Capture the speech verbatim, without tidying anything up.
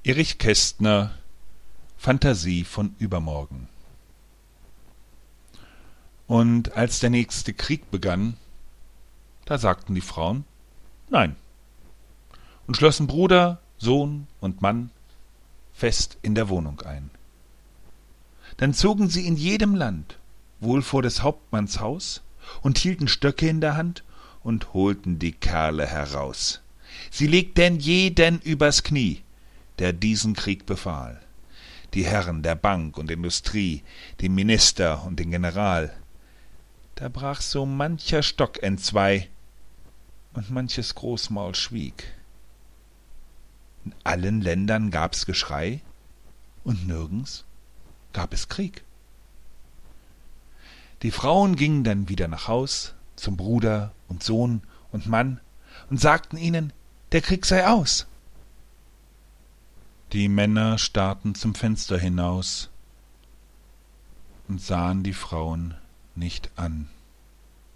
Erich Kästner, Phantasie von übermorgen. Und als der nächste Krieg begann, da sagten die Frauen Nein und schlossen Bruder, Sohn und Mann fest in der Wohnung ein. Dann zogen sie in jedem Land wohl vor des Hauptmanns Haus und hielten Stöcke in der Hand und holten die Kerle heraus. Sie legten jeden übers Knie, der diesen Krieg befahl. Die Herren der Bank und Industrie, den Minister und den General. Da brach so mancher Stock entzwei und manches Großmaul schwieg. In allen Ländern gab's Geschrei und nirgends gab es Krieg. Die Frauen gingen dann wieder nach Haus zum Bruder und Sohn und Mann und sagten ihnen, der Krieg sei aus. Die Männer starrten zum Fenster hinaus und sahen die Frauen nicht an.